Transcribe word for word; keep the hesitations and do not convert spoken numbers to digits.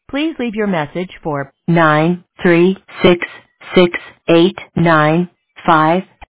Please leave your message for nine three six six eight nine five